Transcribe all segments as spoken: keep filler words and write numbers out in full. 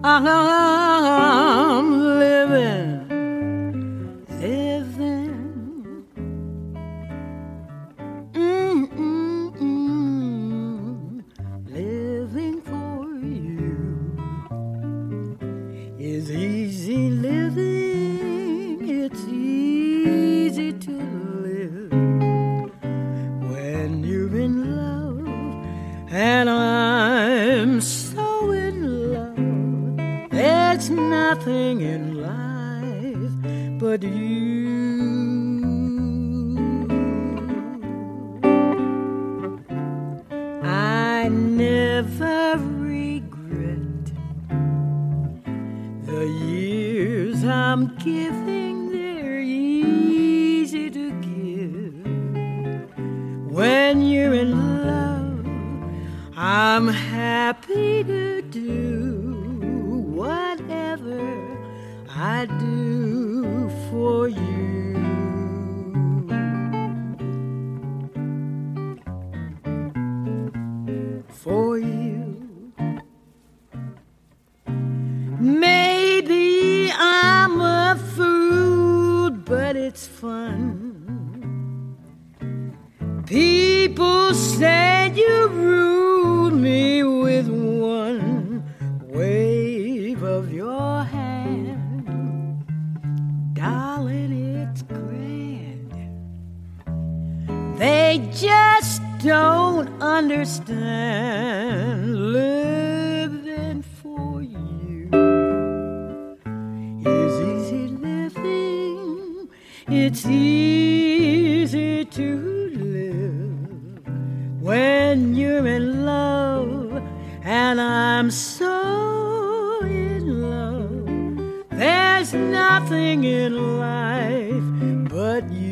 I'm living, living, mm-mm-mm, living for you is easy living. It's easy to live when you're in love, and I'm so in love. There's nothing in life but you. I never regret the years I'm giving. They're easy to give. When you're in love, I'm happy to do whatever I do for you. For you. Maybe I'm a fool, but it's fun. People say you rule me with one wave of your hand. Darling, it's grand. They just don't understand. Living for you is easy living. It's easy to live when you're in love, and I'm so in love. There's nothing in life but you.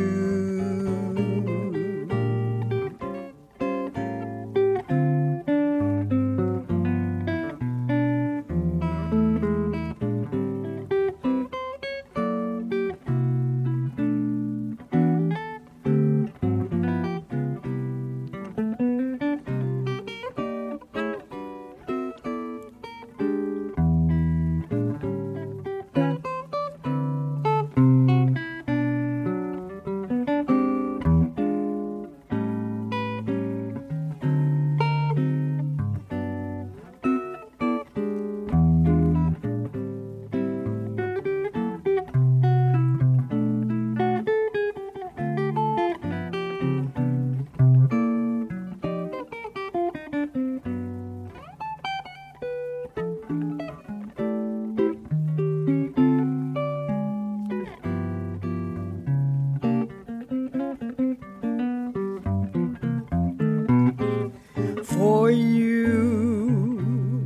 For you,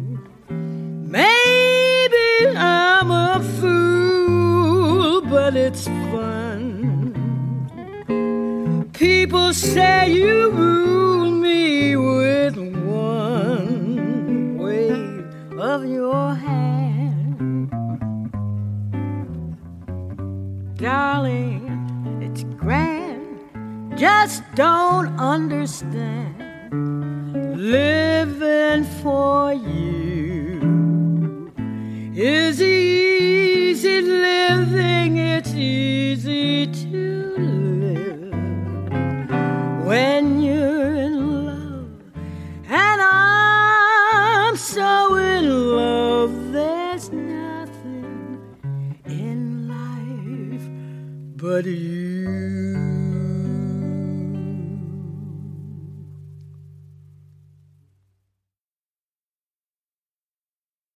maybe I'm a fool, but it's fun. People say you rule me with one wave of your hand. Darling, it's grand, just don't understand. Living for you is easy living. It's easy to live when you're in love, and I'm so in love. There's nothing in life but you.